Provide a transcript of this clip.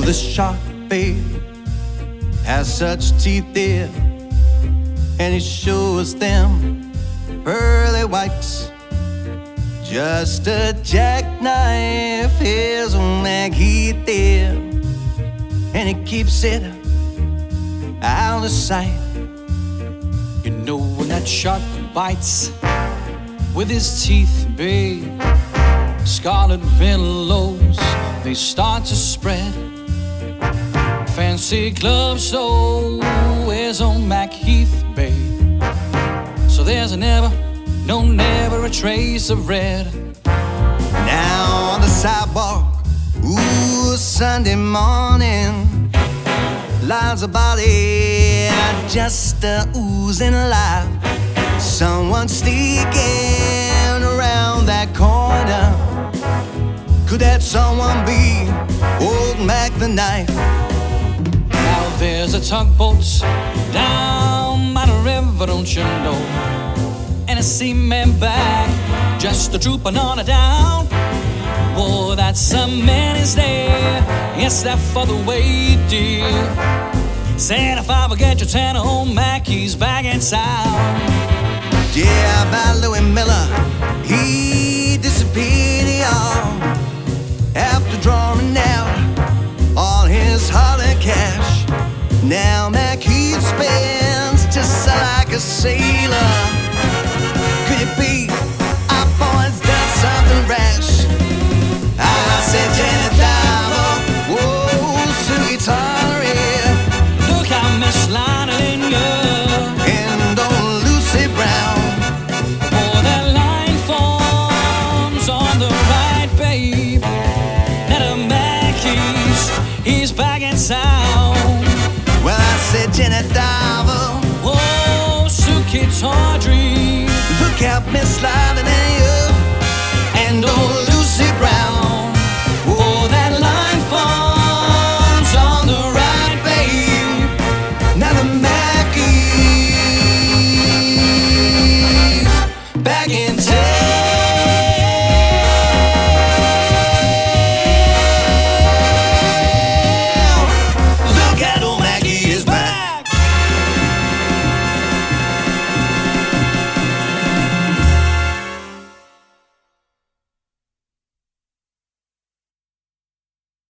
the shark babe has such teeth there, and he shows them pearly whites. Just a jackknife, his own Maggie there, and he keeps it out of sight. You know when that shark bites with his teeth, babe, scarlet billows, they start to spread. Fancy gloves, so wears on Macheath, babe. So there's never a trace of red. Now on the sidewalk, ooh, Sunday morning, lies a body just oozing alive. Someone sneaking around that corner. Could that someone be old Mac the Knife? Now there's a tugboat down by the river, don't you know? And a seaman back, just a trooping on it down. Oh, that some man is there, yes, that for the way, dear. Said if I forget your tenor, old Mac, he's back in town. Yeah, by Louis Miller, he disappeared, y'all, after drawing out all his hard cash. Now Macheath spends just like a sailor. Could it be our boy's done something rash? I said Jenny Diver, whoa, Suki Tari, Look how Miss Lionel in you and old Lucy Brown. Oh, that line forms on the right, babe. Now the Macheath, he's back in town. Well, I said Jenny Diver, Oh, Suki Tawdry, look out, Miss Lionel.